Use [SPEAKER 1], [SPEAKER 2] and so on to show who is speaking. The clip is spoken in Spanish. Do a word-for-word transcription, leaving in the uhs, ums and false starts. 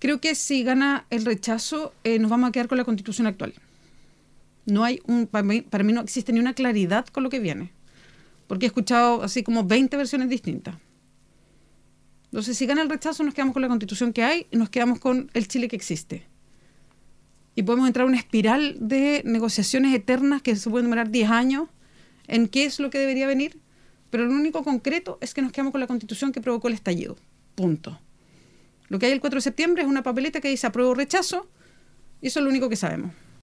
[SPEAKER 1] Creo que si gana el rechazo, eh, nos vamos a quedar con la Constitución actual. No hay un, para mí, para mí no existe ni una claridad con lo que viene, porque he escuchado así como veinte versiones distintas. Entonces, si gana el rechazo, nos quedamos con la Constitución que hay y nos quedamos con el Chile que existe. Y podemos entrar en una espiral de negociaciones eternas que se pueden demorar diez años en qué es lo que debería venir, pero lo único concreto es que nos quedamos con la Constitución que provocó el estallido. Punto. Lo que hay el cuatro de septiembre es una papeleta que dice apruebo o rechazo, y eso es lo único que sabemos.